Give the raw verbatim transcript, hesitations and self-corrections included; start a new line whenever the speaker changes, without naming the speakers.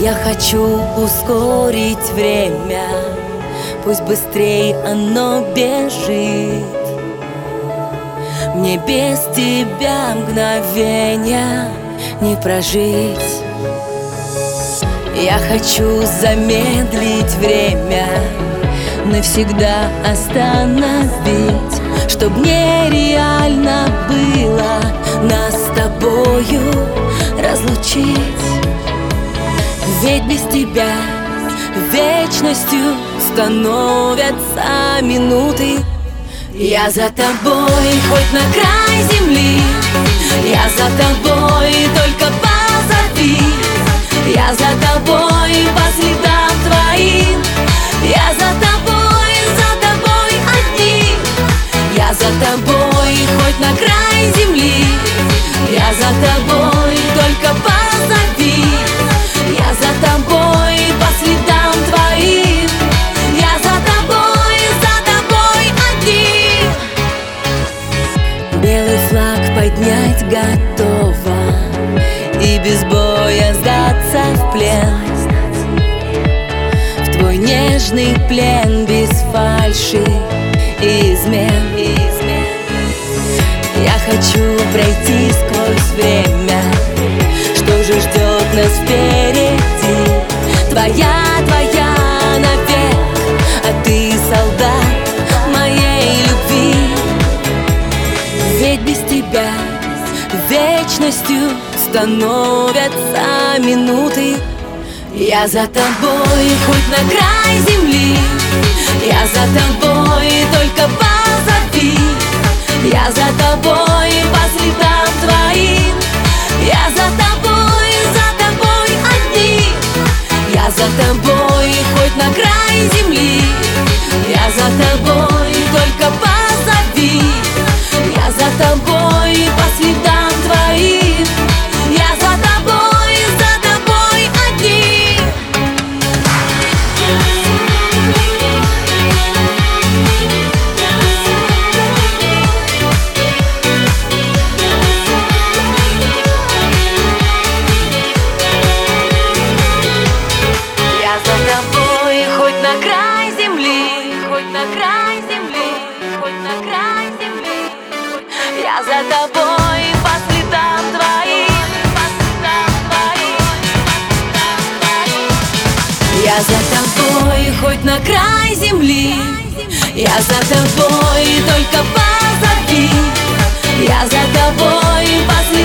Я хочу ускорить время, пусть быстрей оно бежит. Мне без тебя мгновения не прожить. Я хочу замедлить время, навсегда остановить, чтоб нереально было нас с тобою разлучить. Ведь без тебя вечностью становятся минуты. Я за тобой хоть на край земли, я за тобой, только позови. Я за тобой по следам твоим, я за тобой, за тобой одни. Я за тобой хоть на край земли, я за тобой, только позови. Я за тобой по следам твоим, я за тобой, за тобой одни. Белый флаг поднять готова и без боя сдаться в плен, в твой нежный плен без фальши и измен. Я хочу пройти сквозь время, что же ждет нас впереди. Твоя, твоя навек, а ты солдат моей любви. Ведь без тебя вечностью становятся минуты. Я за тобой хоть на край земли, я за тобой, только позови. Я за тобой по следам твоим, я за тобой, за тобой одни. Я за тобой хоть на край земли, я за тобой, только позови. Я за тобой по следам твоим, я за тобой, за тобой одни. Я за тобой хоть на край земли, хоть на край земли, хоть на край земли. Я за тобой по следам твоим, по следам твоим, по следам твоим. Я за тобой хоть на край земли, я за тобой, только позови. Я за тобой по следам